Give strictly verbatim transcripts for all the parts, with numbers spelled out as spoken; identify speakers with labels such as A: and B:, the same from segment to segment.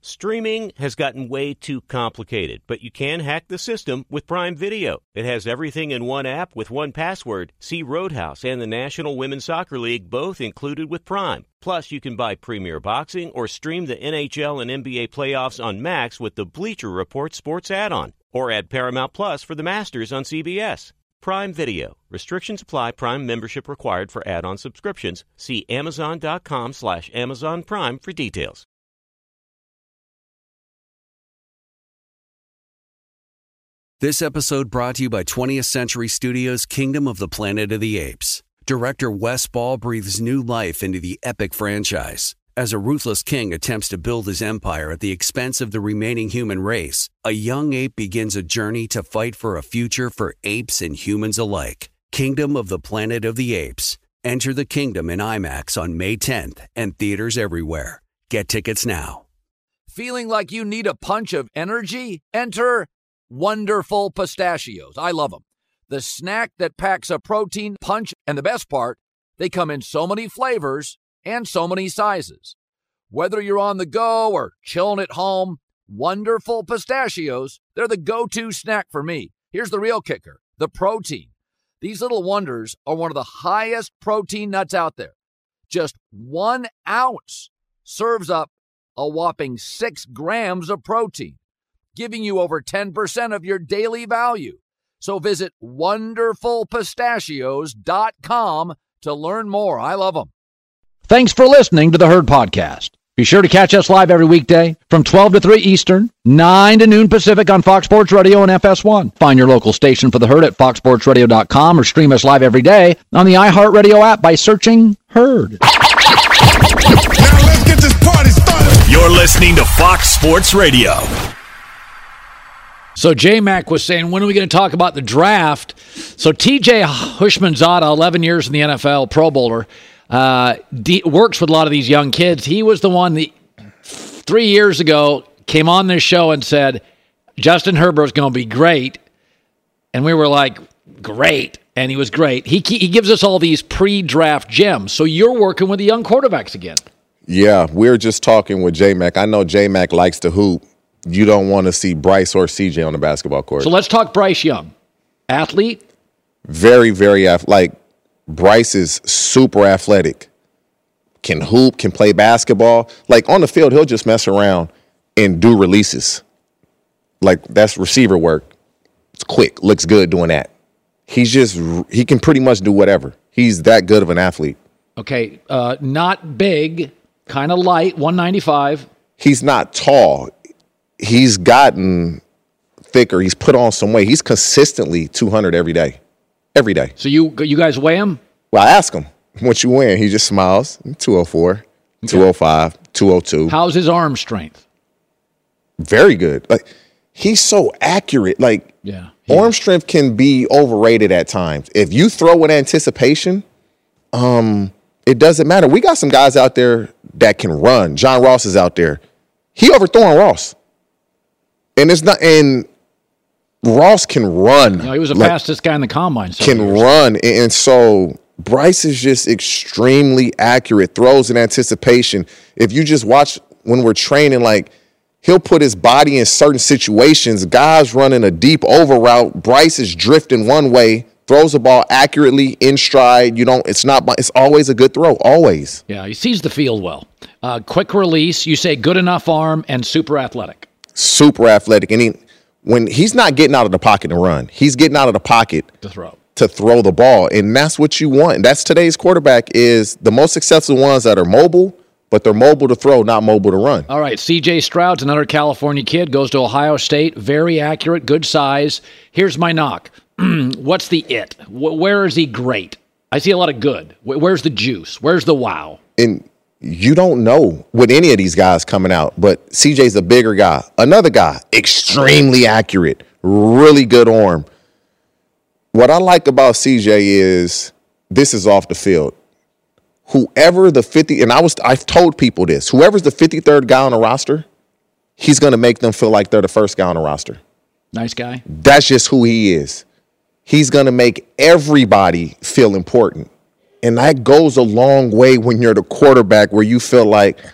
A: Streaming has gotten way too complicated, but you can hack the system with Prime Video. It has everything in one app with one password. See Roadhouse and the National Women's Soccer League both included with Prime. Plus, you can buy Premier Boxing or stream the N H L and N B A playoffs on Max with the Bleacher Report Sports add-on. Or add Paramount Plus for the Masters on C B S. Prime Video. Restrictions apply. Prime membership required for add-on subscriptions. See Amazon.com slash Amazon Prime for details.
B: This episode brought to you by twentieth Century Studios' Kingdom of the Planet of the Apes. Director Wes Ball breathes new life into the epic franchise. As a ruthless king attempts to build his empire at the expense of the remaining human race, a young ape begins a journey to fight for a future for apes and humans alike. Kingdom of the Planet of the Apes. Enter the kingdom in IMAX on May tenth and theaters everywhere. Get tickets now.
C: Feeling like you need a punch of energy? Enter Wonderful Pistachios. I love them. The snack that packs a protein punch, and the best part, they come in so many flavors and so many sizes. Whether you're on the go or chilling at home, Wonderful Pistachios, they're the go-to snack for me. Here's the real kicker, the protein. These little wonders are one of the highest protein nuts out there. Just one ounce serves up a whopping six grams of protein, giving you over ten percent of your daily value. So visit wonderful pistachios dot com to learn more. I love them.
D: Thanks for listening to the Herd Podcast. Be sure to catch us live every weekday from twelve to three Eastern, nine to noon Pacific on Fox Sports Radio and F S one. Find your local station for the Herd at fox sports radio dot com or stream us live every day on the iHeartRadio app by searching Herd.
E: Now let's get this party started.
F: You're listening to Fox Sports Radio.
D: So J-Mac was saying, when are we going to talk about the draft? So T J Houshmandzadeh, eleven years in the N F L, Pro Bowler, uh, de- works with a lot of these young kids. He was the one that three years ago came on this show and said, Justin Herbert's going to be great. And we were like, great. And he was great. He he gives us all these pre-draft gems. So you're working with the young quarterbacks again.
G: Yeah, we're just talking with J-Mac. I know J-Mac likes to hoop. You don't want to see Bryce or C J on the basketball court.
D: So let's talk Bryce Young. Athlete?
G: Very, very athletic. Like, Bryce is super athletic. Can hoop, can play basketball. Like, on the field, he'll just mess around and do releases. Like, that's receiver work. It's quick. Looks good doing that. He's just, he can pretty much do whatever. He's that good of an athlete.
D: Okay, uh, not big, kind of light, one ninety-five.
G: He's not tall. He's gotten thicker. He's put on some weight. He's consistently two hundred every day. Every day.
D: So you you guys weigh him?
G: Well, I ask him, what you weighing? He just smiles. two oh four, okay. two oh five, two oh two.
D: How's his arm strength?
G: Very good. Like, he's so accurate. Like,
D: yeah,
G: arm is. strength can be overrated at times. If you throw with anticipation, um, it doesn't matter. We got some guys out there that can run. John Ross is out there. He overthrowing Ross. And it's not, and Ross can run.
D: You know, he was the
G: like,
D: fastest guy in the combine.
G: Can
D: years.
G: run. And so Bryce is just extremely accurate, throws in anticipation. If you just watch when we're training, like, he'll put his body in certain situations. Guys running a deep over route. Bryce is drifting one way, throws the ball accurately in stride. You don't, it's not, it's always a good throw. Always.
D: Yeah, he sees the field well. Uh, quick release. You say good enough arm and super athletic.
G: Super athletic. And he, when he's not getting out of the pocket to run, he's getting out of the pocket
D: to throw
G: to throw the ball. And that's what you want. And that's today's quarterback is the most successful ones that are mobile, but they're mobile to throw, not mobile to run.
D: All right, C J Stroud's another California kid, goes to Ohio State, very accurate, good size. Here's my knock. What's the it? Where is he great? I see a lot of good. Where's the juice? Where's the wow?
G: And you don't know with any of these guys coming out, but C J's a bigger guy. Another guy, extremely accurate, really good arm. What I like about C J is this is off the field. Whoever the fifty, and I was, I've told people this, whoever's the fifty-third guy on the roster, he's going to make them feel like they're the first guy on the roster.
D: Nice guy.
G: That's just who he is. He's going to make everybody feel important. And that goes a long way when you're the quarterback where you feel like,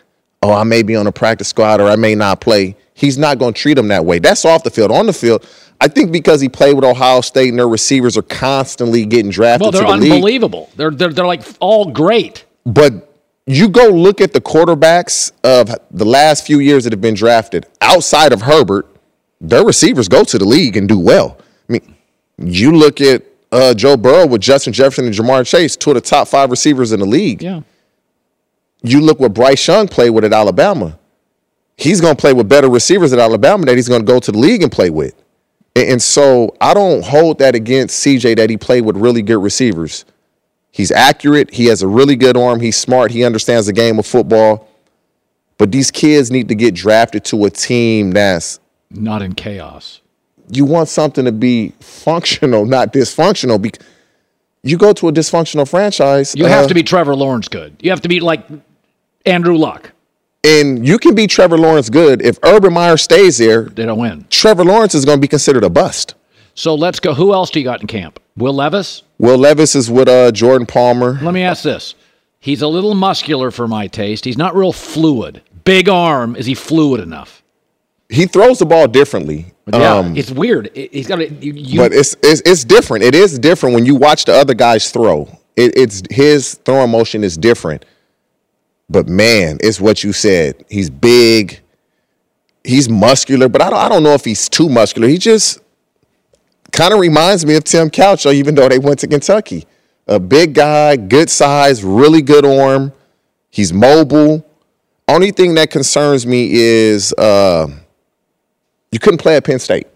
G: oh, I may be on a practice squad or I may not play. He's not going to treat them that way. That's off the field. On the field, I think because he played with Ohio State and their receivers are constantly getting drafted
D: well, they're
G: to the
D: unbelievable.
G: league.
D: They're, they're, they're like all great.
G: But you go look at the quarterbacks of the last few years that have been drafted outside of Herbert, their receivers go to the league and do well. I mean, you look at uh, Joe Burrow with Justin Jefferson and Jamar Chase, two of the top five receivers in the league.
D: Yeah.
G: You look what Bryce Young played with at Alabama. He's going to play with better receivers at Alabama that he's going to go to the league and play with. And, and so I don't hold that against C J that he played with really good receivers. He's accurate. He has a really good arm. He's smart. He understands the game of football. But these kids need to get drafted to a team that's
D: not in chaos.
G: You want something to be functional, not dysfunctional. Because you go to a dysfunctional franchise.
D: You
G: uh,
D: have to be Trevor Lawrence good. You have to be like Andrew Luck.
G: And you can be Trevor Lawrence good. If Urban Meyer stays there,
D: they don't win.
G: Trevor Lawrence is going to be considered a bust.
D: So let's go. Who else do you got in camp? Will Levis?
G: Will Levis is with uh, Jordan Palmer.
D: Let me ask this. He's a little muscular for my taste. He's not real fluid. Big arm. Is he fluid enough?
G: He throws the ball differently.
D: Yeah,
G: um,
D: it's weird. He's got a, you, you,
G: but it's, it's it's different. It is different when you watch the other guys throw. It, it's his throwing motion is different. But man, it's what you said. He's big. He's muscular, but I don't I don't know if he's too muscular. He just kind of reminds me of Tim Couch, even though they went to Kentucky. A big guy, good size, really good arm. He's mobile. Only thing that concerns me is uh, you couldn't play at Penn State.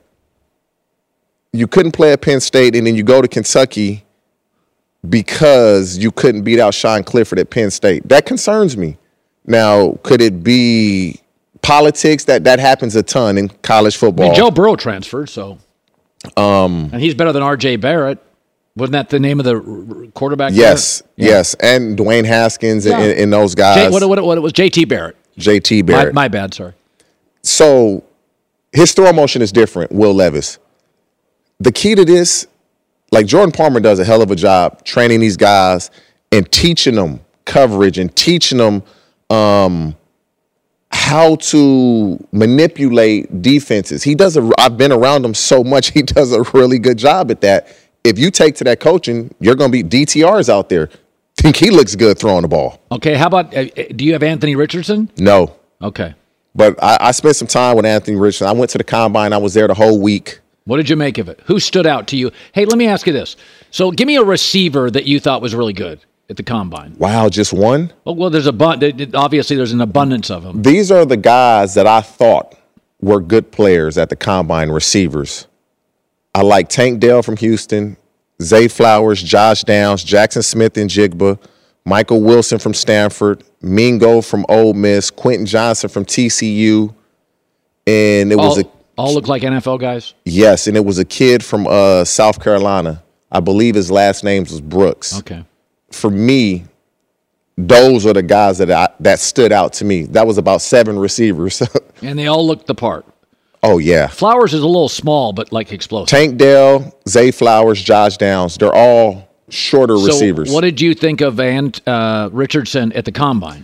G: You couldn't play at Penn State, and then you go to Kentucky because you couldn't beat out Sean Clifford at Penn State. That concerns me. Now, could it be politics? That that happens a ton in college football.
D: I mean, Joe Burrow transferred, so. Um, and he's better than R J Barrett. Wasn't that the name of the r- quarterback?
G: Yes,
D: yeah.
G: yes. And Dwayne Haskins yeah. and, and those guys.
D: J, what, what, what, it was J T Barrett.
G: J T Barrett.
D: My, my bad, sorry.
G: So his throw motion is different, Will Levis. The key to this, like Jordan Palmer does a hell of a job training these guys and teaching them coverage and teaching them um, how to manipulate defenses. He does a, I've been around him so much, he does a really good job at that. If you take to that coaching, you're going to be D T Rs out there. Think he looks good throwing the ball.
D: Okay, how about, uh, do you have Anthony Richardson?
G: No.
D: Okay.
G: But I, I spent some time with Anthony Richardson. I went to the Combine. I was there the whole week.
D: What did you make of it? Who stood out to you? Hey, let me ask you this. So give me a receiver that you thought was really good at the Combine.
G: Wow, just one?
D: Oh, well, there's a bu- obviously there's an abundance of them.
G: These are the guys that I thought were good players at the Combine, receivers. I like Tank Dell from Houston, Zay Flowers, Josh Downs, Jackson Smith and Jigba, Michael Wilson from Stanford, Mingo from Ole Miss, Quentin Johnson from T C U, and it
D: all,
G: was a
D: all look like N F L guys?
G: Yes, and it was a kid from uh, South Carolina. I believe his last name was Brooks.
D: Okay.
G: For me, those are the guys that I, that stood out to me. That was about seven receivers.
D: And they all looked the part.
G: Oh, yeah.
D: Flowers is a little small, but like explosive.
G: Tank Dell, Zay Flowers, Josh Downs, they're all shorter
D: so
G: receivers.
D: What did you think of Ant, uh, Richardson at the Combine?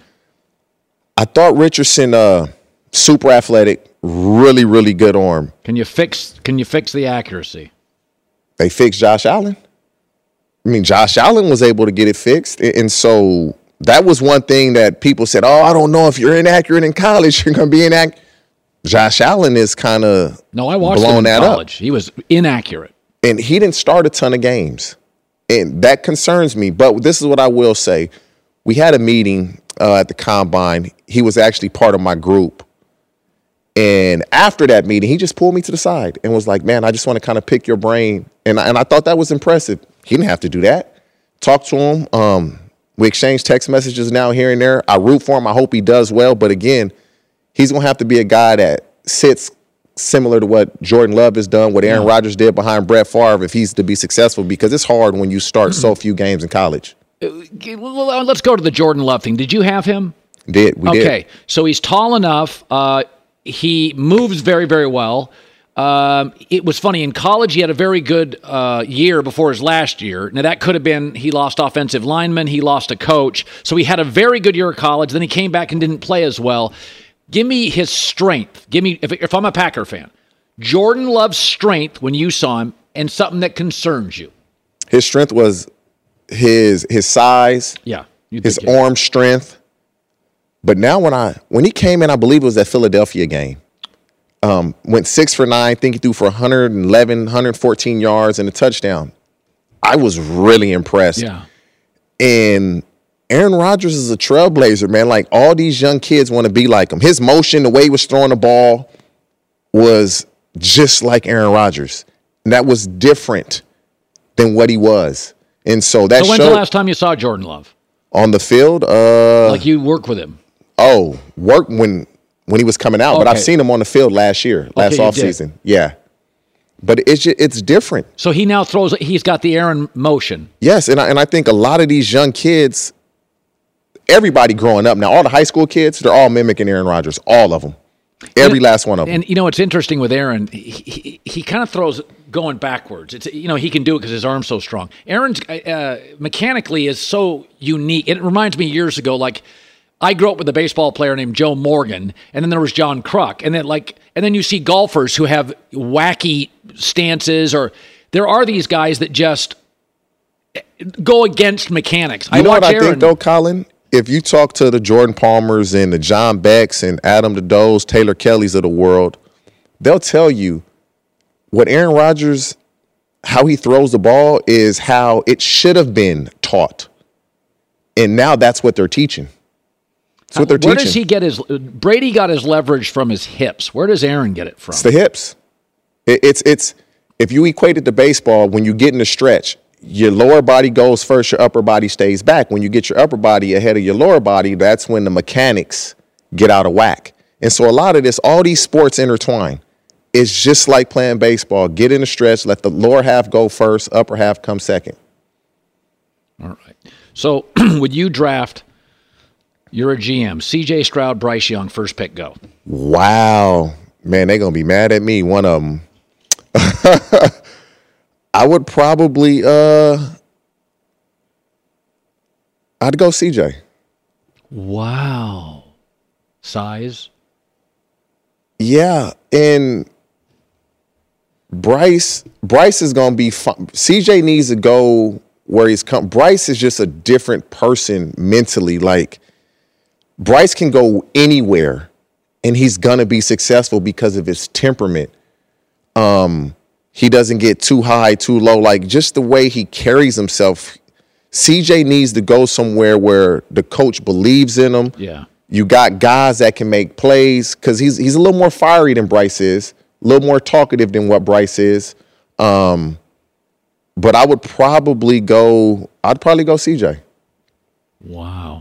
G: I thought Richardson, uh, super athletic, really, really good arm.
D: Can you fix Can you fix the accuracy?
G: They fixed Josh Allen. I mean, Josh Allen was able to get it fixed. And so that was one thing that people said, oh, I don't know if you're inaccurate in college, you're going to be inaccurate. Josh Allen is kind of
D: no, I watched
G: blown
D: him in
G: that
D: college.
G: up.
D: He was inaccurate.
G: And he didn't start a ton of games. And that concerns me. But this is what I will say. We had a meeting uh, at the Combine. He was actually part of my group. And after that meeting, he just pulled me to the side and was like, man, I just want to kind of pick your brain. And I, and I thought that was impressive. He didn't have to do that. Talk to him. Um, we exchange text messages now here and there. I root for him. I hope he does well. But again, he's going to have to be a guy that sits similar to what Jordan Love has done, what Aaron yeah. Rodgers did behind Brett Favre if he's to be successful, because it's hard when you start so few games in college.
D: Let's go to the Jordan Love thing. Did you have him?
G: Did. We
D: okay.
G: did.
D: Okay. So he's tall enough. Uh, he moves very, very well. Um, it was funny. In college, he had a very good uh, year before his last year. Now, that could have been he lost offensive linemen, he lost a coach. So he had a very good year of college. Then he came back and didn't play as well. Give me his strength. Give me, if, if I'm a Packer fan, Jordan Love's strength when you saw him and something that concerns you.
G: His strength was his his size,
D: yeah,
G: his arm strength. But now when I when he came in, I believe it was that Philadelphia game. Um, went six for nine, I think he threw for one eleven, one fourteen yards and a touchdown. I was really impressed.
D: Yeah.
G: And Aaron Rodgers is a trailblazer, man. Like, all these young kids want to be like him. His motion, the way he was throwing the ball was just like Aaron Rodgers. And that was different than what he was. And so that
D: So when's
G: showed,
D: the last time you saw Jordan Love?
G: On the field? Uh,
D: like you work with him?
G: Oh, work when... when he was coming out,
D: okay.
G: But I've seen him on the field last year, last
D: okay,
G: offseason. Yeah. But it's just, it's different.
D: So he now throws, he's got the Aaron motion.
G: Yes, and I, and I think a lot of these young kids, everybody growing up now, all the high school kids, they're all mimicking Aaron Rodgers, all of them. Every
D: and,
G: last one of them.
D: And, you know, it's interesting with Aaron, he, he, he kind of throws going backwards. It's, you know, he can do it because his arm's so strong. Aaron's uh, mechanically is so unique. It reminds me years ago, like, I grew up with a baseball player named Joe Morgan, and then there was John Kruk, and then like, and then you see golfers who have wacky stances, or there are these guys that just go against mechanics.
G: You
D: I
G: know
D: watch
G: what I
D: Aaron,
G: think, though, Colin? If you talk to the Jordan Palmers and the John Becks and Adam Does, Taylor Kellys of the world, they'll tell you what Aaron Rodgers, how he throws the ball is how it should have been taught. And now that's what they're teaching. That's what they're
D: Where
G: teaching.
D: does he get his, Brady got his leverage from his hips. Where does Aaron get it from?
G: It's the hips. It, it's, it's, if you equate it to baseball, when you get in the stretch, your lower body goes first, your upper body stays back. When you get your upper body ahead of your lower body, that's when the mechanics get out of whack. And so a lot of this, all these sports intertwine. It's just like playing baseball. Get in the stretch, let the lower half go first, upper half come second.
D: All right. So would you draft, you're a G M, C J Stroud, Bryce Young, first pick, go.
G: Wow. Man, they're going to be mad at me, one of them. I would probably, uh, I'd go C J.
D: Wow. Size?
G: Yeah, and Bryce, Bryce is going to be fun. C J needs to go where he's come. Bryce is just a different person mentally. Like, Bryce can go anywhere, and he's going to be successful because of his temperament. Um, he doesn't get too high, too low. Like, just the way he carries himself. C J needs to go somewhere where the coach believes in him.
D: Yeah.
G: You got guys that can make plays because he's he's a little more fiery than Bryce is, a little more talkative than what Bryce is. Um, but I would probably go, I'd probably go C J.
D: Wow.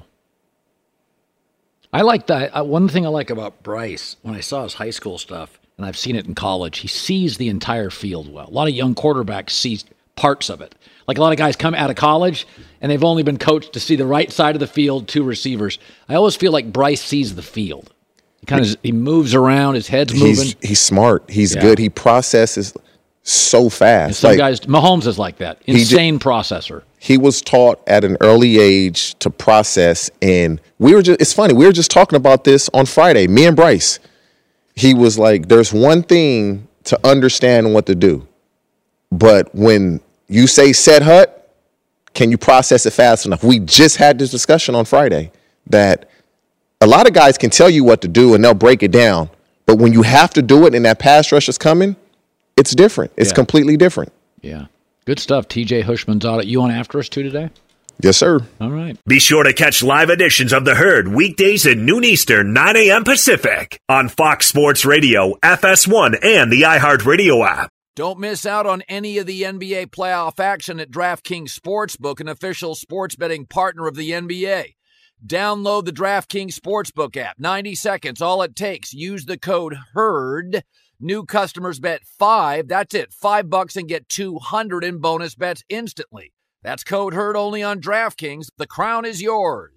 D: I like that. Uh, one thing I like about Bryce, when I saw his high school stuff, and I've seen it in college, he sees the entire field well. A lot of young quarterbacks see parts of it. Like a lot of guys come out of college, and they've only been coached to see the right side of the field, two receivers. I always feel like Bryce sees the field. He kind of he moves around, his head's moving.
G: He's, he's smart. He's
D: Yeah.
G: good. He processes so fast.
D: And some
G: Like,
D: guys, Mahomes is like that.
G: ju-
D: Insane processor.
G: he was taught at an early age to process, and we were just, it's funny, we were just talking about this on Friday, me and Bryce. He was like, there's one thing to understand what to do, but when you say set hut, can you process it fast enough? We just had this discussion on Friday that a lot of guys can tell you what to do and they'll break it down, but when you have to do it and that pass rush is coming, it's different. It's
D: Yeah.
G: completely different.
D: Yeah. Good stuff. T J Hushman's audit. You on after us too today?
G: Yes, sir.
D: All right.
F: Be sure to catch live editions of The Herd weekdays at noon Eastern, nine a.m. Pacific on Fox Sports Radio, F S one, and the iHeartRadio app.
C: Don't miss out on any of the N B A playoff action at DraftKings Sportsbook, an official sports betting partner of the N B A. Download the DraftKings Sportsbook app. ninety seconds, all it takes. Use the code HERD. New customers bet five. That's it. Five bucks and get two hundred in bonus bets instantly. That's code HERD only on DraftKings. The crown is yours.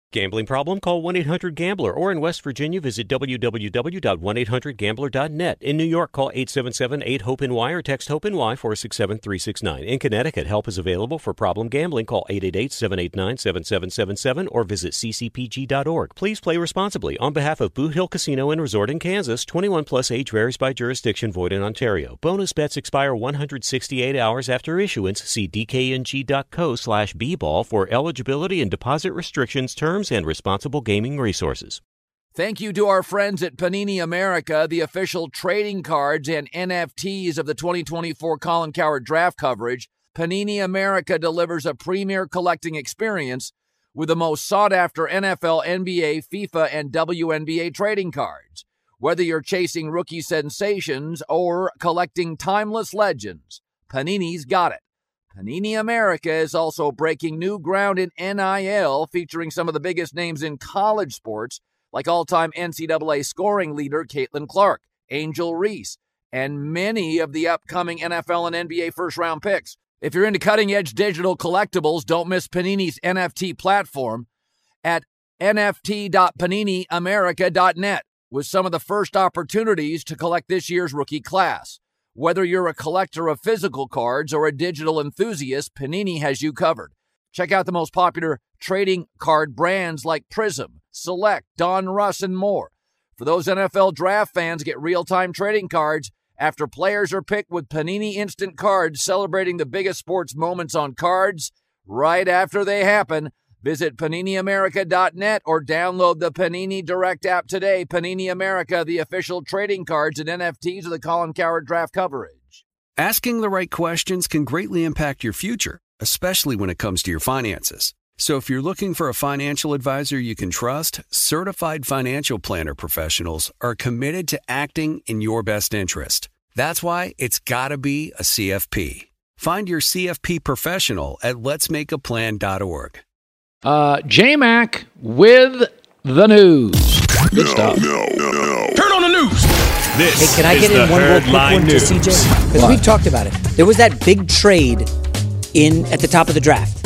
A: Gambling problem? Call one eight hundred gambler, or in West Virginia, visit w w w dot one eight hundred gambler dot net. In New York, call eight seven seven eight hope N Y or text HOPE-NY four six seven three six nine. In Connecticut, help is available for problem gambling. Call eight eight eight seven eight nine seven seven seven seven or visit c c p g dot org. Please play responsibly. On behalf of Boot Hill Casino and Resort in Kansas, twenty-one plus age varies by jurisdiction, void in Ontario. Bonus bets expire one hundred sixty-eight hours after issuance. See d k n g dot co slash b ball for eligibility and deposit restrictions, terms, and responsible gaming resources.
C: Thank you to our friends at Panini America, the official trading cards and N F Ts of the twenty twenty-four Colin Cowherd draft coverage. Panini America delivers a premier collecting experience with the most sought-after N F L, N B A, FIFA, and W N B A trading cards. Whether you're chasing rookie sensations or collecting timeless legends, Panini's got it. Panini America is also breaking new ground in N I L, featuring some of the biggest names in college sports, like all-time N C double A scoring leader Caitlin Clark, Angel Reese, and many of the upcoming N F L and N B A first-round picks. If you're into cutting-edge digital collectibles, don't miss Panini's N F T platform at n f t dot panini america dot net with some of the first opportunities to collect this year's rookie class. Whether you're a collector of physical cards or a digital enthusiast, Panini has you covered. Check out the most popular trading card brands like Prism, Select, Don Russ, and more. For those N F L draft fans, get real-time trading cards after players are picked with Panini Instant Cards, celebrating the biggest sports moments on cards right after they happen. Visit panini america dot net or download the Panini Direct app today. Panini America, the official trading cards and N F Ts of the Colin Cowherd draft coverage.
B: Asking the right questions can greatly impact your future, especially when it comes to your finances. So if you're looking for a financial advisor you can trust, certified financial planner professionals are committed to acting in your best interest. That's why it's got to be a C F P. Find your C F P professional at lets make a plan dot org.
D: Uh, J-Mac with the news. Good
E: no,
D: stuff.
E: No, no, no.
H: Turn on the news.
I: This hey, can I get in one real quick one to C J? Because we've talked about it. There was that big trade in at the top of the draft.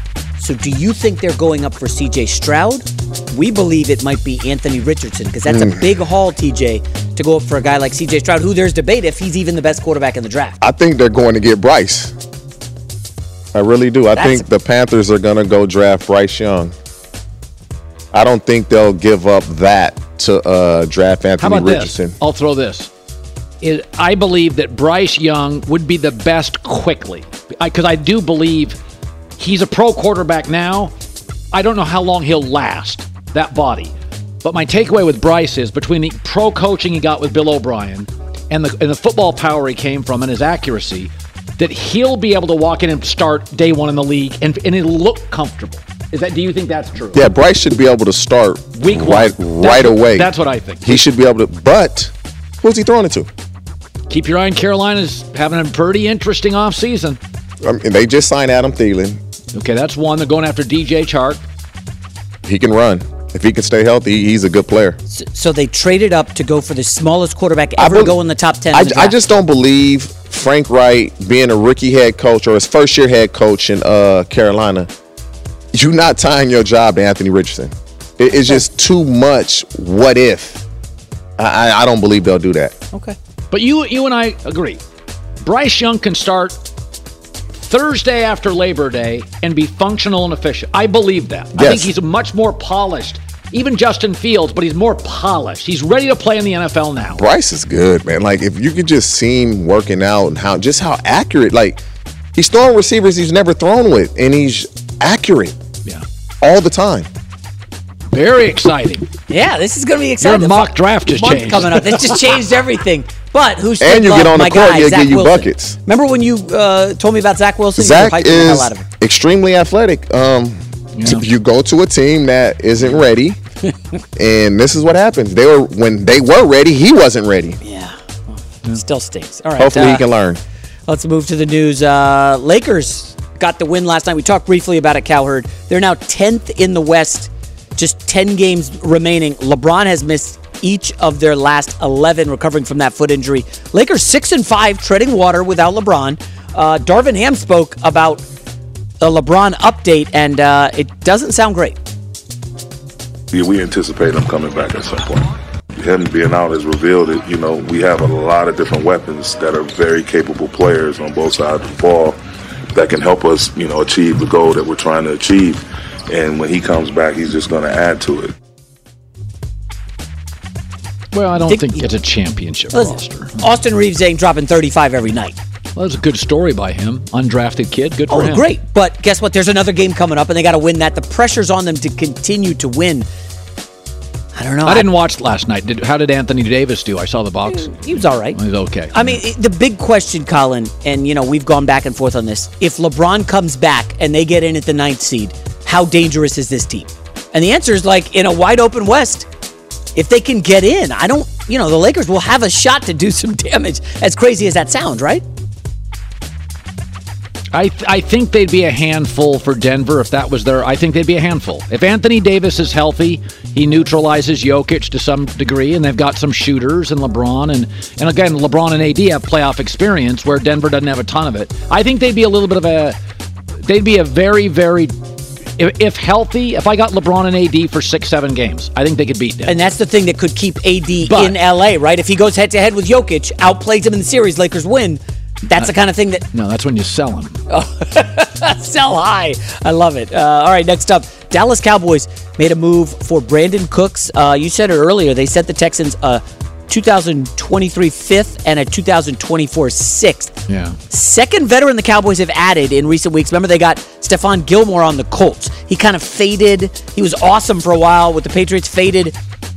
I: So do you think they're going up for C J Stroud? We believe it might be Anthony Richardson, because that's mm. a big haul, T J, to go up for a guy like C J Stroud, who there's debate if he's even the best quarterback in the draft.
G: I think they're going to get Bryce. I really do. I That's think the Panthers are going to go draft Bryce Young. I don't think they'll give up that to uh, draft Anthony
D: How about
G: Richardson.
D: This? I'll throw this. It, I believe that Bryce Young would be the best quickly, because I, I do believe he's a pro quarterback now. I don't know how long he'll last, that body. But my takeaway with Bryce is, between the pro coaching he got with Bill O'Brien and the, and the football power he came from and his accuracy, that he'll be able to walk in and start day one in the league, and, and it'll look comfortable. Is that? Do you think that's true?
G: Yeah, Bryce should be able to start
D: Week
G: right
D: one.
G: right
D: that's
G: away.
D: What, that's what I think.
G: He should be able to. But who's he throwing it to?
D: Keep your eye on Carolina's having a pretty interesting offseason.
G: I mean, they just signed Adam Thielen.
D: Okay, that's one. They're going after D J Chark.
G: He can run. If he can stay healthy, he's a good player.
I: So, so they traded up to go for the smallest quarterback ever to go in the top ten.
G: I,
I: the
G: I just don't believe Frank Wright, being a rookie head coach or his first year head coach in uh, Carolina, you're not tying your job to Anthony Richardson. It, it's just too much what if. I, I don't believe they'll do that.
I: Okay.
D: But you, you and I agree. Bryce Young can start Thursday after Labor Day and be functional and efficient. I believe that. Yes. I think he's much more polished. Even Justin Fields, but he's more polished. He's ready to play in the N F L now.
G: Bryce is good, man. Like, if you could just see him working out and how just how accurate. Like, he's throwing receivers he's never thrown with, and he's accurate.
D: Yeah.
G: All the time.
D: Very exciting.
I: Yeah, this is going to be exciting.
D: Your mock draft has changed.
I: Coming up. This just changed everything. But who's
G: and you
I: love,
G: get on the court,
I: guy,
G: he'll
I: Zach
G: give you
I: Wilson.
G: buckets.
I: Remember when you uh, told me about Zach Wilson?
G: Zach
I: you
G: is
I: the hell out of him.
G: extremely athletic. Um, yeah. You go to a team that isn't ready, and this is what happens. They were when they were ready, he wasn't ready.
I: Yeah, well, still stinks. All right,
G: hopefully
I: uh,
G: he can learn.
I: Let's move to the news. Uh, Lakers got the win last night. We talked briefly about it, Cowherd. They're now tenth in the West, just ten games remaining. LeBron has missed each of their last eleven, recovering from that foot injury. Lakers six and five, treading water without LeBron. Uh, Darvin Ham spoke about a LeBron update, and uh, it doesn't sound great.
H: Yeah, we anticipate him coming back at some point. Him being out has revealed that, you know, we have a lot of different weapons that are very capable players on both sides of the ball that can help us, you know, achieve the goal that we're trying to achieve. And when he comes back, he's just going to add to it.
D: Well, I don't
I: Dick,
D: think it's a championship
I: listen,
D: roster.
I: Austin Reeves ain't dropping thirty-five every night.
D: Well, that's a good story by him. Undrafted kid. Good for
I: oh,
D: him.
I: Oh, great. But guess what? There's another game coming up, and they got to win that. The pressure's on them to continue to win. I don't know.
D: I didn't watch last night. Did, how did Anthony Davis do? I saw the box.
I: He was all right.
D: He's okay.
I: I mean, the big question, Colin, and, you know, we've gone back and forth on this. If LeBron comes back and they get in at the ninth seed, how dangerous is this team? And the answer is, like, in a wide-open West, if they can get in, I don't, you know, the Lakers will have a shot to do some damage, as crazy as that sounds, right?
D: I th- I think they'd be a handful for Denver if that was their. I think they'd be a handful. If Anthony Davis is healthy, he neutralizes Jokic to some degree, and they've got some shooters and LeBron. And, and again, LeBron and A D have playoff experience where Denver doesn't have a ton of it. I think they'd be a little bit of a. They'd be a very, very. If, if healthy, if I got LeBron and A D for six, seven games, I think they could beat Denver.
I: And that's the thing that could keep A D
D: But,
I: in L A, right? If he goes head-to-head with Jokic, outplays him in the series, Lakers win. That's the kind of thing that...
D: No, that's when you sell him.
I: Oh, sell high. I love it. Uh, all right, next up, Dallas Cowboys made a move for Brandon Cooks. Uh, you said it earlier. They sent the Texans a two thousand twenty-three fifth and a two thousand twenty-four sixth.
D: Yeah.
I: Second veteran the Cowboys have added in recent weeks. Remember, they got Stephon Gilmore on the Colts. He kind of faded. He was awesome for a while with the Patriots, faded.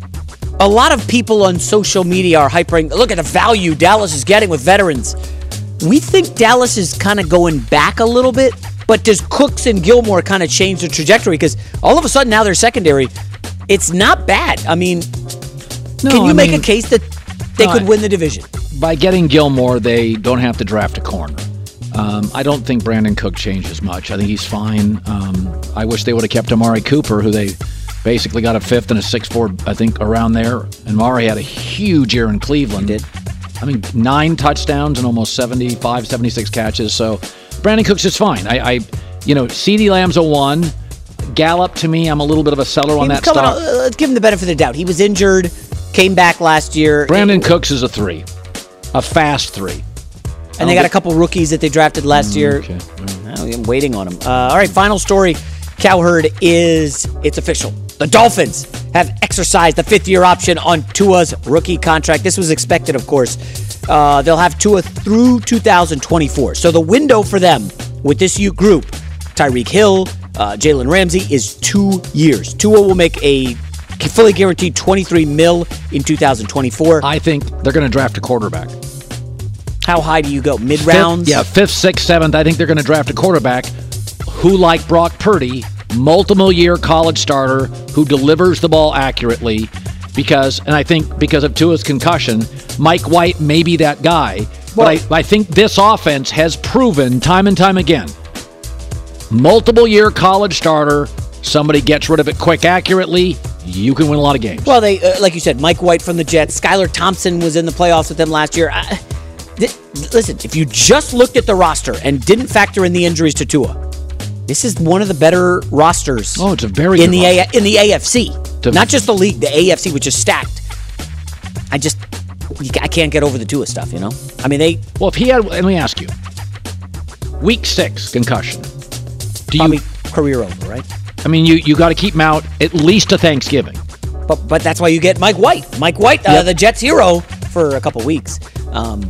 I: A lot of people on social media are hypering, look at the value Dallas is getting with veterans. We think Dallas is kind of going back a little bit, but does Cooks and Gilmore kind of change the trajectory? Because all of a sudden now their secondary, it's not bad. I mean,
D: no,
I: can you
D: I
I: make
D: mean,
I: a case that they
D: no,
I: could
D: I,
I: win the division?
D: By getting Gilmore, they don't have to draft a corner. Um, I don't think Brandon Cook changes much. I think he's fine. Um, I wish they would have kept Amari Cooper, who they basically got a fifth and a six four, I think, around there. And Amari had a huge year in Cleveland.
I: He did.
D: I mean, nine touchdowns and almost seventy-five, seventy-six catches. So Brandon Cooks is fine. I, I you know, CeeDee Lamb's a one. Gallup, to me, I'm a little bit of a seller on that stock.
I: Uh, let's give him the benefit of the doubt. He was injured, came back last year.
D: Brandon it, Cooks is a three, a fast three.
I: And they got a couple rookies that they drafted last
D: mm,
I: year.
D: Okay.
I: I'm waiting on them. Uh, all right, final story. Cowherd is, it's official. The Dolphins have exercised the fifth-year option on Tua's rookie contract. This was expected, of course. Uh, they'll have Tua through two thousand twenty-four. So the window for them with this youth group, Tyreek Hill, uh, Jalen Ramsey, is two years. Tua will make a fully guaranteed twenty-three mil in two thousand twenty-four.
D: I think they're going to draft a quarterback.
I: How high do you go? Mid-rounds?
D: Fifth, yeah, fifth, sixth, seventh. I think they're going to draft a quarterback who, like Brock Purdy, multiple-year college starter who delivers the ball accurately because, and I think because of Tua's concussion, Mike White may be that guy.
I: Well,
D: but I, I think this offense has proven time and time again, multiple-year college starter, somebody gets rid of it quick accurately, you can win a lot of games.
I: Well, they uh, like you said, Mike White from the Jets. Skylar Thompson was in the playoffs with them last year. I, th- listen, if you just looked at the roster and didn't factor in the injuries to Tua, this is one of the better rosters.
D: Oh, it's a very
I: in
D: good
I: the
D: roster.
I: A- in the A F C,
D: To-
I: not just the league, the A F C, which is stacked. I just I can't get over the Tua stuff. You know, I mean they.
D: Well, if he had, let me ask you, week six concussion. Do
I: Probably
D: you
I: career over, right?
D: I mean, you you got to keep him out at least to Thanksgiving.
I: But but that's why you get Mike White. Mike White, uh,
D: Yep.
I: the Jets hero for a couple weeks. Um,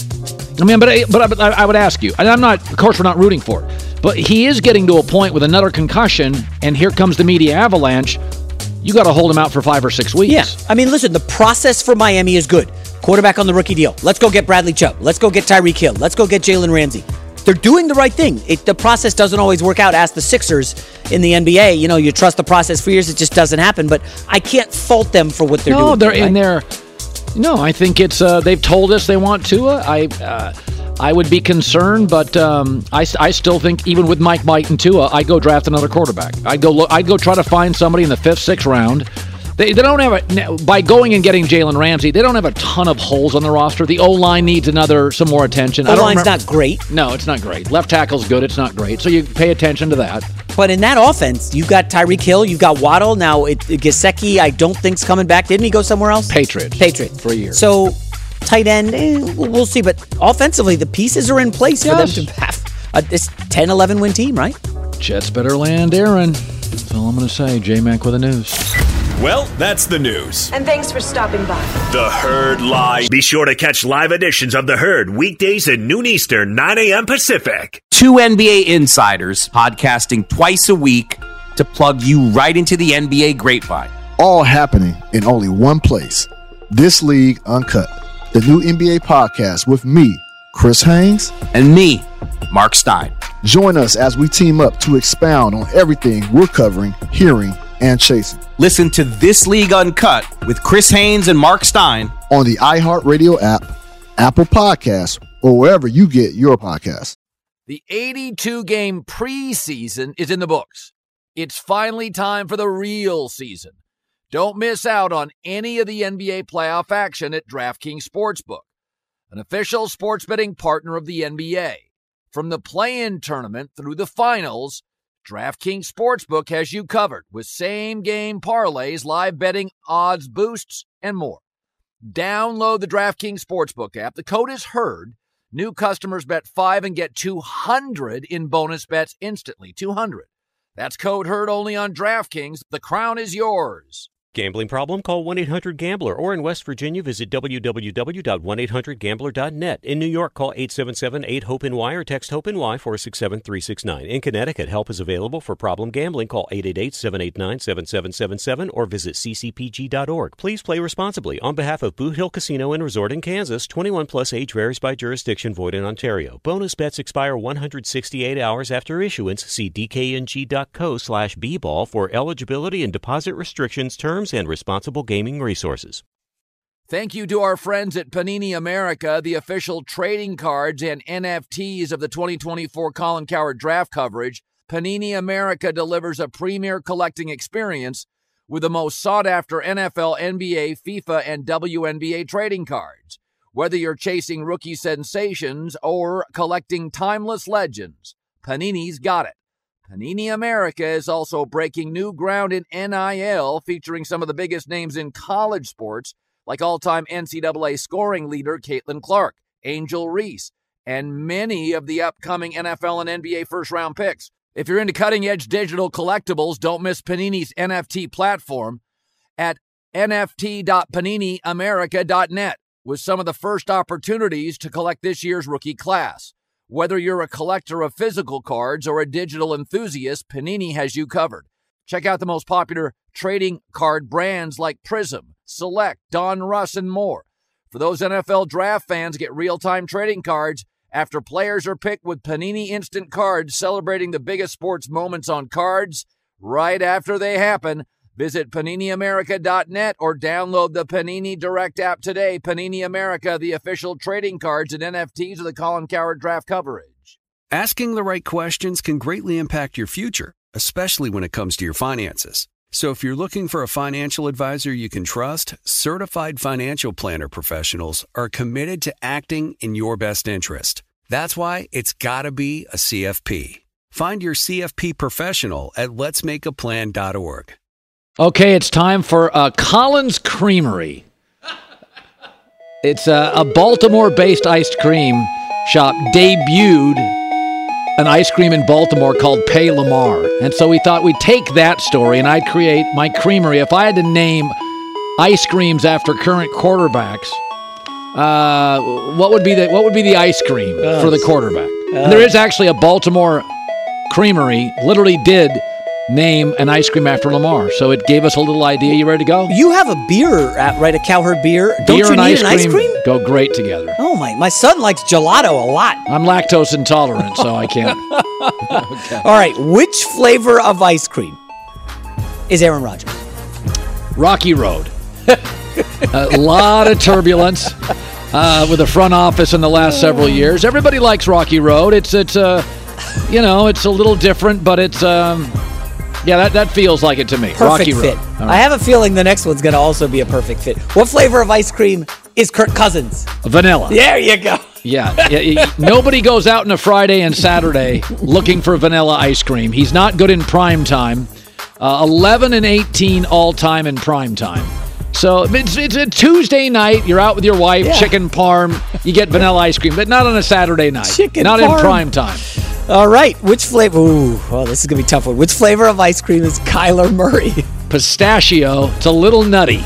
D: I mean, but I, but I, I would ask you, and I'm not. Of course, we're not rooting for it, but he is getting to a point with another concussion, and here comes the media avalanche. You got to hold him out for five or six weeks.
I: Yeah, I mean, listen, the process for Miami is good. Quarterback on the rookie deal. Let's go get Bradley Chubb. Let's go get Tyreek Hill. Let's go get Jalen Ramsey. They're doing the right thing. It, the process doesn't always work out. Ask the Sixers in the N B A. You know, you trust the process for years. It just doesn't happen. But I can't fault them for what they're
D: no,
I: doing.
D: they're
I: right?
D: in there. No, I think it's. Uh, they've told us they want Tua. I, uh, I would be concerned, but um, I, I still think even with Mike White and Tua, I'd go draft another quarterback. I'd go look. I'd go try to find somebody in the fifth, sixth round. They, they don't have a, by going and getting Jalen Ramsey, they don't have a ton of holes on the roster. The O-line needs another, some more attention.
I: O-line's not great.
D: No, it's not great. Left tackle's good. It's not great. So you pay attention to that.
I: But in that offense, you've got Tyreek Hill, you've got Waddle. Now, it, Gesicki, I don't think's coming back. Didn't he go somewhere else?
D: Patriots.
I: Patriots.
D: For a year.
I: So, tight end, eh, we'll see. But offensively, the pieces are in place yes. for them to have a, this ten eleven win team, right?
D: Jets better land Aaron. That's all I'm going to say. J-Mac with the news.
F: Well, that's the news.
J: And thanks for stopping by.
F: The Herd Live. Be sure to catch live editions of The Herd weekdays at noon Eastern, nine a.m. Pacific.
K: Two N B A insiders podcasting twice a week to plug you right into the N B A grapevine.
L: All happening in only one place. This League Uncut, the new N B A podcast with me, Chris Haynes,
K: and me, Mark Stein.
L: Join us as we team up to expound on everything we're covering, hearing, and chasing.
K: Listen to This League Uncut with Chris Haynes and Mark Stein
L: on the iHeartRadio app, Apple Podcasts, or wherever you get your podcasts.
C: The eighty-two game preseason is in the books. It's finally time for the real season. Don't miss out on any of the N B A playoff action at DraftKings Sportsbook, an official sports betting partner of the N B A. From the play-in tournament through the finals, DraftKings Sportsbook has you covered with same-game parlays, live betting, odds boosts, and more. Download the DraftKings Sportsbook app. The code is HERD. New customers bet five and get two hundred in bonus bets instantly. two hundred. That's code HERD only on DraftKings. The crown is yours.
A: Gambling problem? Call one eight hundred gambler, or in West Virginia, visit w w w dot one eight hundred gambler dot net. In New York, call eight seven seven eight hope N Y or text HOPE-NY four six seven three six nine. In Connecticut, help is available for problem gambling. Call eight eight eight seven eight nine seven seven seven seven or visit c c p g dot org. Please play responsibly. On behalf of Boot Hill Casino and Resort in Kansas, twenty-one plus age varies by jurisdiction, void in Ontario. Bonus bets expire one hundred sixty-eight hours after issuance. See d k n g dot co slash b ball for eligibility and deposit restrictions, terms, and responsible gaming resources.
C: Thank you to our friends at Panini America, the official trading cards and N F Ts of the twenty twenty-four Colin Cowherd draft coverage. Panini America delivers a premier collecting experience with the most sought-after N F L, N B A, FIFA, and W N B A trading cards. Whether you're chasing rookie sensations or collecting timeless legends, Panini's got it. Panini America is also breaking new ground in N I L, featuring some of the biggest names in college sports, like all-time N C double A scoring leader Caitlin Clark, Angel Reese, and many of the upcoming N F L and N B A first-round picks. If you're into cutting-edge digital collectibles, don't miss Panini's N F T platform at n f t dot panini america dot net with some of the first opportunities to collect this year's rookie class. Whether you're a collector of physical cards or a digital enthusiast, Panini has you covered. Check out the most popular trading card brands like Prism, Select, Don Russ, and more. For those N F L draft fans, get real-time trading cards after players are picked with Panini Instant Cards, celebrating the biggest sports moments on cards right after they happen. Visit panini america dot net or download the Panini Direct app today. Panini America, the official trading cards and N F Ts of the Colin Cowherd draft coverage.
B: Asking the right questions can greatly impact your future, especially when it comes to your finances. So if you're looking for a financial advisor you can trust, certified financial planner professionals are committed to acting in your best interest. That's why it's got to be a C F P. Find your C F P professional at lets make a plan dot org.
D: Okay, it's time for uh, Colin's Creamery. It's a, a Baltimore-based ice cream shop debuted an ice cream in Baltimore called Pay Lamar. And so we thought we'd take that story and I'd create my creamery. If I had to name ice creams after current quarterbacks, uh, what would be the what would be the ice cream uh, for the quarterback? Uh, and there is actually a Baltimore creamery, literally did name an ice cream after Lamar. So it gave us a little idea. You ready to go?
I: You have a beer, at, right? A Cowherd beer. Don't
D: beer
I: you
D: and
I: need
D: ice,
I: an
D: cream
I: ice cream?
D: Go great together.
I: Oh, my. My son likes gelato a lot.
D: I'm lactose intolerant, so I can't.
I: Okay. All right. Which flavor of ice cream is Aaron Rodgers?
D: Rocky Road. A lot of turbulence uh, with the front office in the last several years. Everybody likes Rocky Road. It's, it's uh, you know, it's a little different, but it's... Um, Yeah, that, that feels like it to me.
I: Perfect
D: Rocky
I: fit.
D: Road.
I: Right. I have a feeling the next one's going to also be a perfect fit. What flavor of ice cream is Kirk Cousins?
D: Vanilla.
I: There you go.
D: Yeah, yeah, yeah. Nobody goes out on a Friday and Saturday looking for vanilla ice cream. He's not good in prime time. Uh, eleven and eighteen all time in prime time. So it's, it's a Tuesday night. You're out with your wife, yeah. chicken parm. You get vanilla ice cream, but not on a Saturday night.
I: Chicken
D: not
I: parm.
D: in prime time.
I: All right. Which flavor? Ooh, oh, this is going to be a tough one. Which flavor of ice cream is Kyler Murray?
D: Pistachio. It's a little nutty.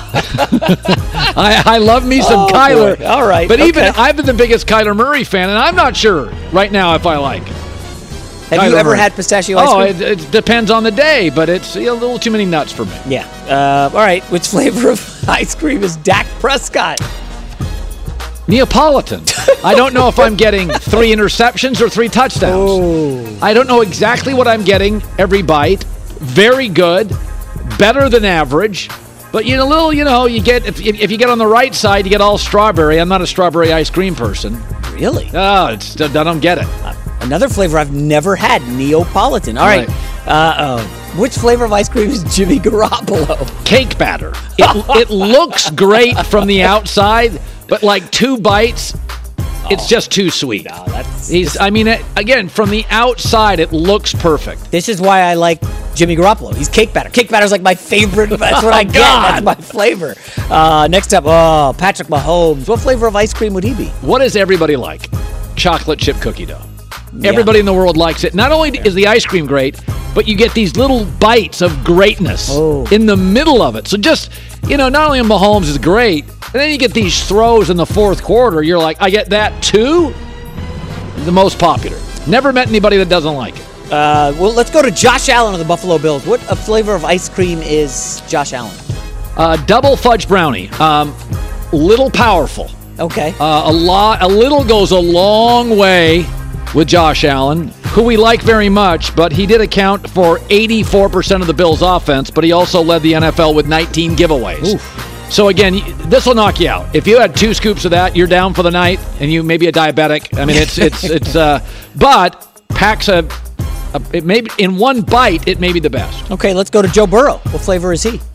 D: I, I love me some
I: oh,
D: Kyler.
I: Boy. All right.
D: But
I: okay.
D: even I've been the biggest Kyler Murray fan, and I'm not sure right now if I like it.
I: Have
D: Kyler
I: you ever
D: Murray.
I: had pistachio ice
D: oh,
I: cream?
D: Oh, it, it depends on the day, but it's a little too many nuts for me.
I: Yeah. Uh, all right. Which flavor of ice cream is Dak Prescott?
D: Neapolitan. I don't know if I'm getting three interceptions or three touchdowns.
I: Oh.
D: I don't know exactly what I'm getting every bite. Very good. Better than average. But you know, a little, you know, you get if if you get on the right side, you get all strawberry. I'm not a strawberry ice cream person.
I: Really?
D: Oh, it's, I don't get it.
I: Uh, another flavor I've never had, Neapolitan. All right. right. Uh, uh, which flavor of ice cream is Jimmy Garoppolo?
D: Cake batter. It, it looks great from the outside, but like two bites, oh, it's just too sweet.
I: No, that's,
D: He's. I mean, it, again, from the outside, it looks perfect.
I: This is why I like Jimmy Garoppolo. He's cake batter. Cake batter is like my favorite. That's what I get.
D: God.
I: That's my flavor. Uh, next up, oh, Patrick Mahomes. What flavor of ice cream would he be?
D: What does everybody like? Chocolate chip cookie dough.
I: Yeah.
D: Everybody in the world likes it. Not only is the ice cream great, but you get these little bites of greatness
I: oh.
D: in the middle of it. So just, you know, not only Mahomes is great, and then you get these throws in the fourth quarter. You're like, I get that too? The most popular. Never met anybody that doesn't like it.
I: Uh, well, let's go to Josh Allen of the Buffalo Bills. What a flavor of ice cream is Josh Allen?
D: Uh, double fudge brownie. Um, little powerful.
I: Okay.
D: Uh, a lot. A little goes a long way with Josh Allen, who we like very much, but he did account for eighty-four percent of the Bills' offense, but he also led the N F L with nineteen giveaways. Oof. So again, this will knock you out. If you had two scoops of that, you're down for the night, and you may be a diabetic. I mean, it's it's it's. Uh, but packs a. a it may be, in one bite, it may be the best.
I: Okay, let's go to Joe Burrow. What flavor is he?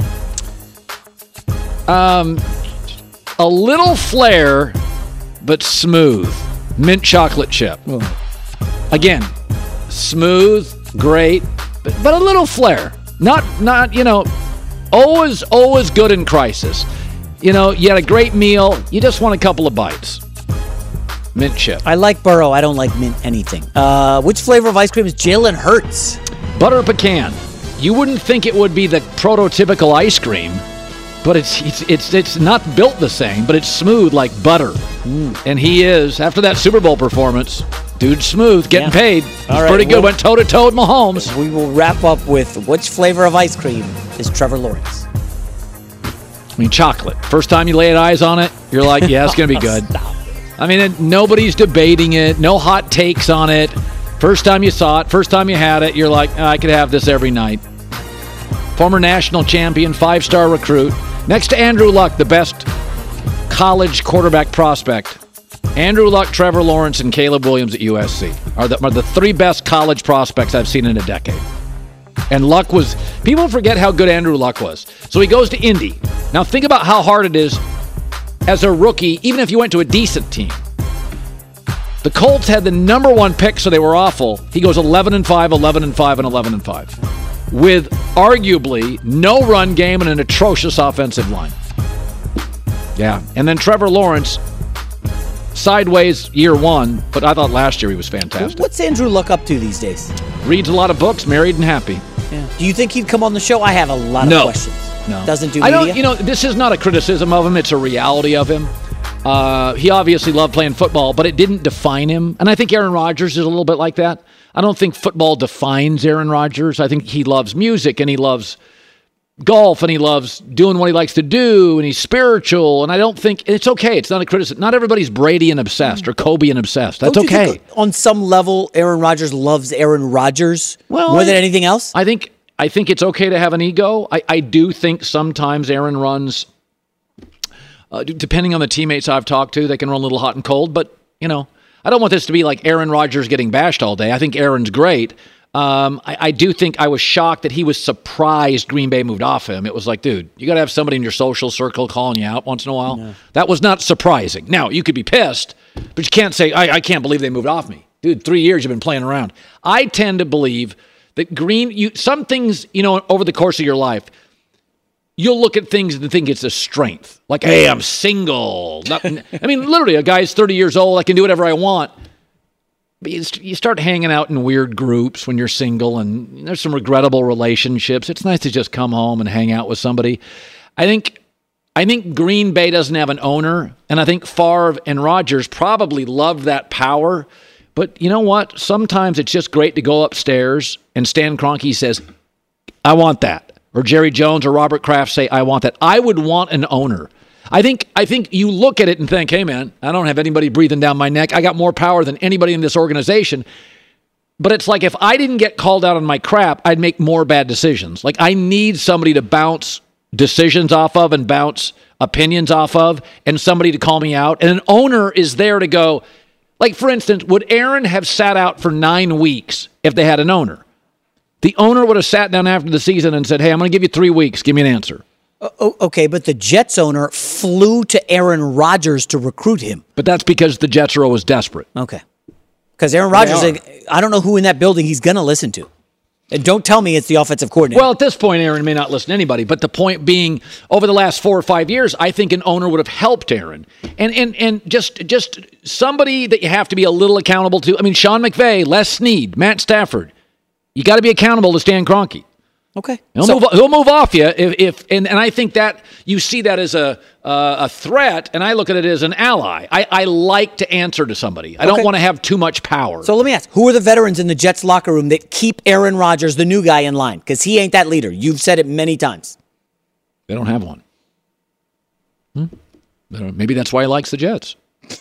D: Um, a little flair, but smooth. Mint chocolate chip.
I: Oh.
D: Again, smooth, great, but, but a little flair. Not, not you know, always, always good in crisis. You know, you had a great meal. You just want a couple of bites. Mint chip.
I: I like Burrow. I don't like mint anything. Uh, which flavor of ice cream is Jalen Hurts?
D: Butter pecan. You wouldn't think it would be the prototypical ice cream, but it's it's it's it's not built the same, but it's smooth like butter. Mm. And he is, after that Super Bowl performance, dude smooth, getting yeah. paid. He's
I: right,
D: pretty good.
I: We'll,
D: Went toe-to-toe with Mahomes.
I: We will wrap up with which flavor of ice cream is Trevor Lawrence?
D: I mean, chocolate. First time you lay eyes on it, you're like, yeah, it's going to be good.
I: Stop.
D: I mean, it, nobody's debating it. No hot takes on it. First time you saw it, first time you had it, you're like, oh, I could have this every night. Former national champion, five-star recruit. Next to Andrew Luck, the best college quarterback prospect. Andrew Luck, Trevor Lawrence, and Caleb Williams at U S C are the, are the three best college prospects I've seen in a decade. And Luck was, people forget how good Andrew Luck was. So he goes to Indy. Now think about how hard it is as a rookie, even if you went to a decent team. The Colts had the number one pick, so they were awful. He goes eleven and five, eleven and five, and eleven and five. With arguably no run game and an atrocious offensive line. Yeah. And then Trevor Lawrence, sideways year one, but I thought last year he was fantastic.
I: What's Andrew Luck up to these days?
D: Reads a lot of books, married and happy.
I: Yeah. Do you think he'd come on the show? I have a lot of
D: no.
I: questions.
D: No.
I: Doesn't do
D: I
I: media?
D: don't, you know, this is not a criticism of him. It's a reality of him. Uh, he obviously loved playing football, but it didn't define him. And I think Aaron Rodgers is a little bit like that. I don't think football defines Aaron Rodgers. I think he loves music and he loves golf and he loves doing what he likes to do and he's spiritual. And I don't think it's okay. It's not a criticism. Not everybody's Brady and obsessed or Kobe and obsessed. That's
I: don't you
D: okay.
I: Think on some level, Aaron Rodgers loves Aaron Rodgers
D: well,
I: more
D: I,
I: than anything else?
D: I think I think it's okay to have an ego. I, I do think sometimes Aaron runs, uh, depending on the teammates I've talked to, they can run a little hot and cold. But, you know, I don't want this to be like Aaron Rodgers getting bashed all day. I think Aaron's great. Um, I, I do think I was shocked that he was surprised Green Bay moved off him. It was like, dude, you got to have somebody in your social circle calling you out once in a while. No. That was not surprising. Now, you could be pissed, But you can't say, I, I can't believe they moved off me. Dude, three years you've been playing around. I tend to believe that Green, you some things, you know, over the course of your life, you'll look at things and think it's a strength. Like, hey, I'm single. Not, I mean, literally, a guy's thirty years old. I can do whatever I want. But you, you start hanging out in weird groups when you're single, and there's some regrettable relationships. It's nice to just come home and hang out with somebody. I think I think Green Bay doesn't have an owner, and I think Favre and Rodgers probably loved that power. But you know what? Sometimes it's just great to go upstairs, and Stan Kroenke says, I want that. Or Jerry Jones or Robert Kraft say, I want that. I would want an owner. I think I think you look at it and think, hey, man, I don't have anybody breathing down my neck. I got more power than anybody in this organization. But it's like if I didn't get called out on my crap, I'd make more bad decisions. Like I need somebody to bounce decisions off of and bounce opinions off of and somebody to call me out. And an owner is there to go, like, for instance, would Aaron have sat out for nine weeks if they had an owner? The owner would have sat down after the season and said, hey, I'm going to give you three weeks. Give me an answer.
I: Oh, okay, but the Jets owner flew to Aaron Rodgers to recruit him.
D: But that's because the Jets are always desperate.
I: Okay. Because Aaron Rodgers, like, I don't know who in that building he's going to listen to. And don't tell me it's the offensive coordinator.
D: Well, at this point, Aaron may not listen to anybody. But the point being, over the last four or five years, I think an owner would have helped Aaron. And and and just just somebody that you have to be a little accountable to. I mean, Sean McVay, Les Snead, Matt Stafford. You got to be accountable to Stan Kroenke.
I: Okay.
D: He'll,
I: so,
D: move, he'll move off you if, if and, and I think that you see that as a uh, a threat, and I look at it as an ally. I, I like to answer to somebody. I okay. don't want to have too much power.
I: So let me ask, who are the veterans in the Jets locker room that keep Aaron Rodgers, the new guy, in line? Because he ain't that leader. You've said it many times.
D: They don't have one. Hmm? Maybe that's why he likes the Jets.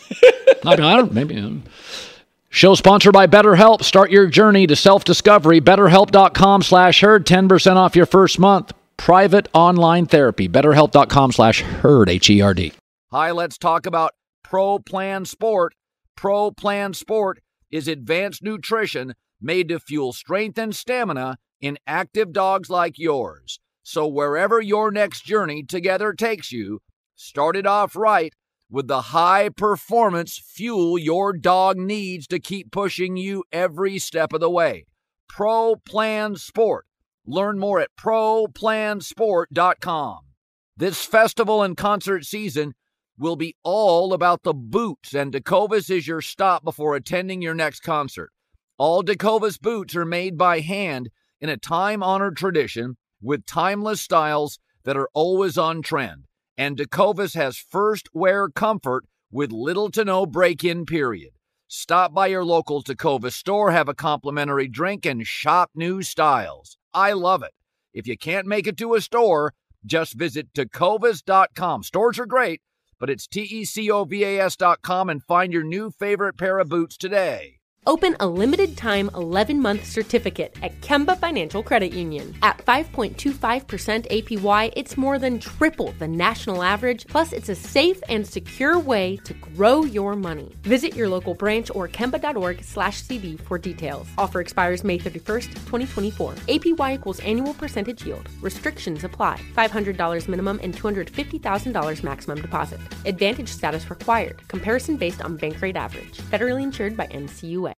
D: I mean, I don't, maybe. Um, Show sponsored by BetterHelp. Start your journey to self-discovery. BetterHelp.com slash herd. ten percent off your first month. Private online therapy. BetterHelp.com slash herd. H E R D.
C: Hi, let's talk about Pro Plan Sport. Pro Plan Sport is advanced nutrition made to fuel strength and stamina in active dogs like yours. So wherever your next journey together takes you, start it off right with the high-performance fuel your dog needs to keep pushing you every step of the way. Pro Plan Sport. Learn more at pro plan sport dot com. This festival and concert season will be all about the boots, and Tecovas is your stop before attending your next concert. All Tecovas boots are made by hand in a time-honored tradition with timeless styles that are always on trend. And Tecovas has first wear comfort with little to no break-in period. Stop by your local Tecovas store, have a complimentary drink, and shop new styles. I love it. If you can't make it to a store, just visit tecovas dot com. Stores are great, but it's T E C O V A S dot com and find your new favorite pair of boots today.
J: Open a limited-time eleven-month certificate at Kemba Financial Credit Union. At five point two five percent A P Y, it's more than triple the national average, plus it's a safe and secure way to grow your money. Visit your local branch or kemba.org slash CD for details. Offer expires May thirty-first, twenty twenty-four. A P Y equals annual percentage yield. Restrictions apply. five hundred dollars minimum and two hundred fifty thousand dollars maximum deposit. Advantage status required. Comparison based on bank rate average. Federally insured by N C U A.